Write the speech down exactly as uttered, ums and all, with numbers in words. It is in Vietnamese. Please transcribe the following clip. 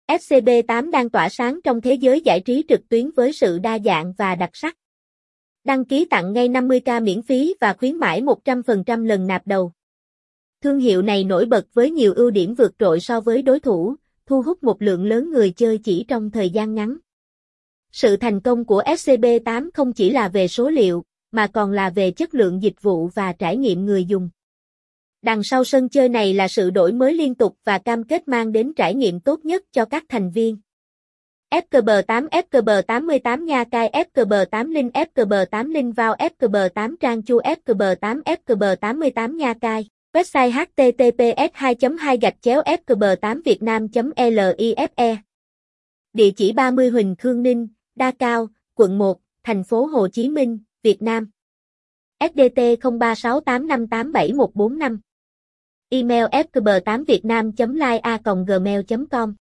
ép xê bê tám đang tỏa sáng trong thế giới giải trí trực tuyến với sự đa dạng và đặc sắc. Đăng ký tặng ngay năm mươi k miễn phí và khuyến mãi một trăm phần trăm lần nạp đầu. Thương hiệu này nổi bật với nhiều ưu điểm vượt trội so với đối thủ, thu hút một lượng lớn người chơi chỉ trong thời gian ngắn. Sự thành công của ép xê bê tám không chỉ là về số liệu, mà còn là về chất lượng dịch vụ và trải nghiệm người dùng. Đằng sau sân chơi này là sự đổi mới liên tục và cam kết mang đến trải nghiệm tốt nhất cho các thành viên. ép ca bê tám ép ca bê tám mươi tám Nha Cai ép ca bê tám Linh ép ca bê tám Linh vào ép ca bê tám Trang Chu ép ca bê tám ép ca bê tám mươi tám Nha Cai. Website h t t p s hai chấm hai gạch chéo ép ca bê tám vietnam chấm life. Địa chỉ ba mươi Huỳnh Khương Ninh, Đa Cao, quận một, thành phố Hồ Chí Minh, Việt Nam. ét đê tê không ba sáu tám năm tám bảy một bốn năm. Email f k b tám vietnam chấm live a còng gmail chấm com